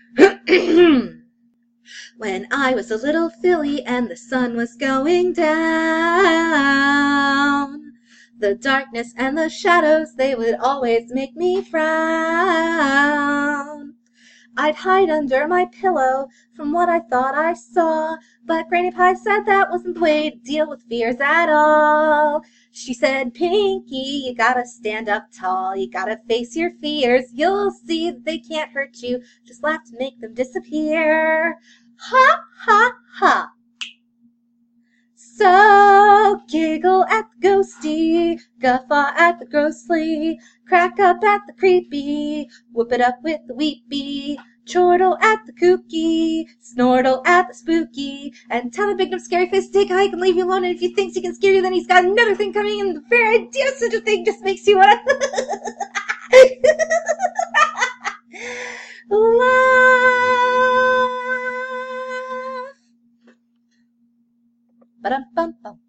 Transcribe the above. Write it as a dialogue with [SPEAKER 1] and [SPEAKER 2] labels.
[SPEAKER 1] When I was a little filly and the sun was going down, the darkness and the shadows, they would always make me frown. I'd hide under my pillow from what I thought I saw, but Granny Pie said that wasn't the way to deal with fears at all. She said, Pinky, you gotta stand up tall, you gotta face your fears. You'll see that they can't hurt you, just laugh to make them disappear. Ha, ha, ha. So giggle at the ghosty, guffaw at the grossly, crack up at the creepy, whoop it up with the weepy, chortle at the kooky, snortle at the spooky, and tell the big dumb scary face to take a hike and leave you alone. And if he thinks he can scare you, then he's got another thing coming, and the very idea of such a thing just makes you want to laugh. Ba-dum-bum-bum.